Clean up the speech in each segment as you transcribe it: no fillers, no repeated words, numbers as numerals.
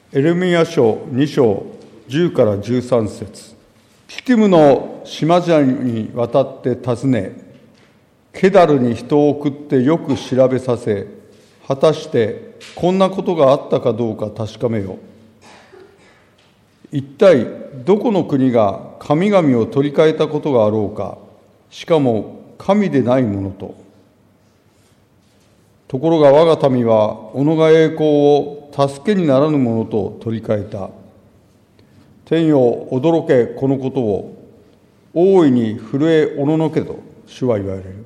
エレミヤ書2章10から13節。キティムの島々に渡って訪ね、ケダルに人を送ってよく調べさせ、果たしてこんなことがあったかどうか確かめよ。一体どこの国が神々を取り替えたことがあろうか、しかも神でないものと。ところが我が民は己が栄光を助けにならぬものと取り替えた。天よ驚けこのことを、大いに震えおののけと主は言われる。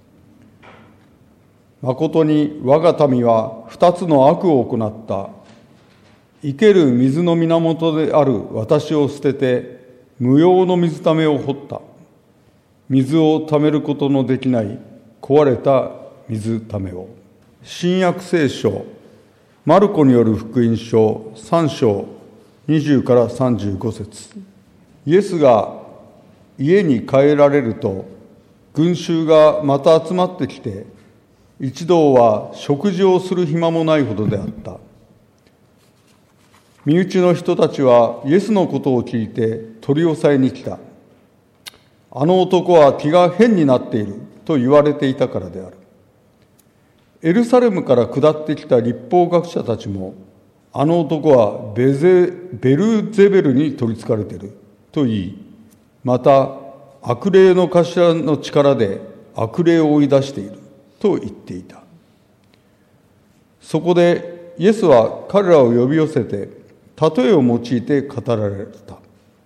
まことに我が民は二つの悪を行った。生ける水の源である私を捨てて、無用の水ためを掘った。水をためることのできない壊れた水ためを。新約聖書マルコによる福音書3章20から35節。イエスが家に帰られると、群衆がまた集まってきて、一同は食事をする暇もないほどであった。身内の人たちはイエスのことを聞いて取り押さえに来た。あの男は気が変になっていると言われていたからである。エルサレムから下ってきた律法学者たちも、あの男はベルゼベルに取りつかれていると言い、また悪霊の頭の力で悪霊を追い出していると言っていた。そこでイエスは彼らを呼び寄せて、例えを用いて語られた。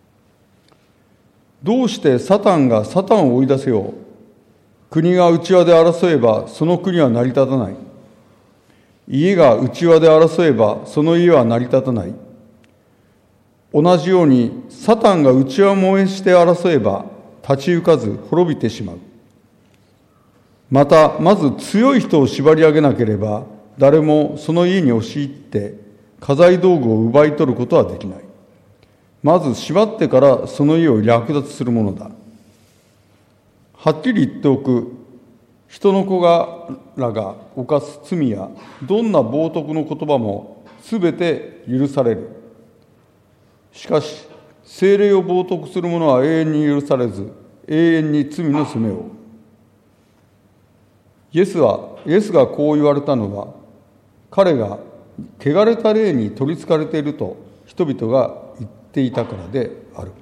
どうしてサタンがサタンを追い出せよう。国が内輪で争えばその国は成り立たない。家が内輪で争えばその家は成り立たない。同じようにサタンが内輪燃えして争えば立ち行かず滅びてしまう。またまず強い人を縛り上げなければ、誰もその家に押し入って家財道具を奪い取ることはできない。まず縛ってからその家を略奪するものだ。はっきり言っておく。人の子らが犯す罪やどんな冒涜の言葉もすべて許される。しかし聖霊を冒涜する者は永遠に許されず、永遠に罪の責めを。イエスがこう言われたのは、彼が汚れた霊に取りつかれていると人々が言っていたからである。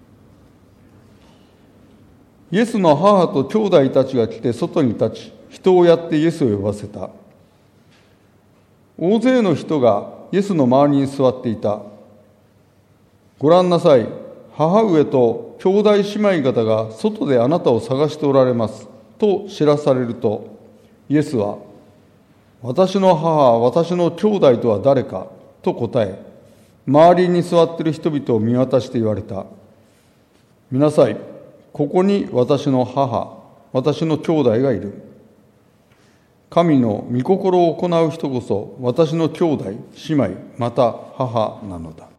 イエスの母と兄弟たちが来て外に立ち、人をやってイエスを呼ばせた。大勢の人がイエスの周りに座っていた。ご覧なさい、母上と兄弟姉妹方が外であなたを探しておられますと知らされると、イエスは、私の母、私の兄弟とは誰かと答え、周りに座っている人々を見渡して言われた。見なさい、ここに私の母、私の兄弟がいる。神の御心を行う人こそ私の兄弟、姉妹、また母なのだ。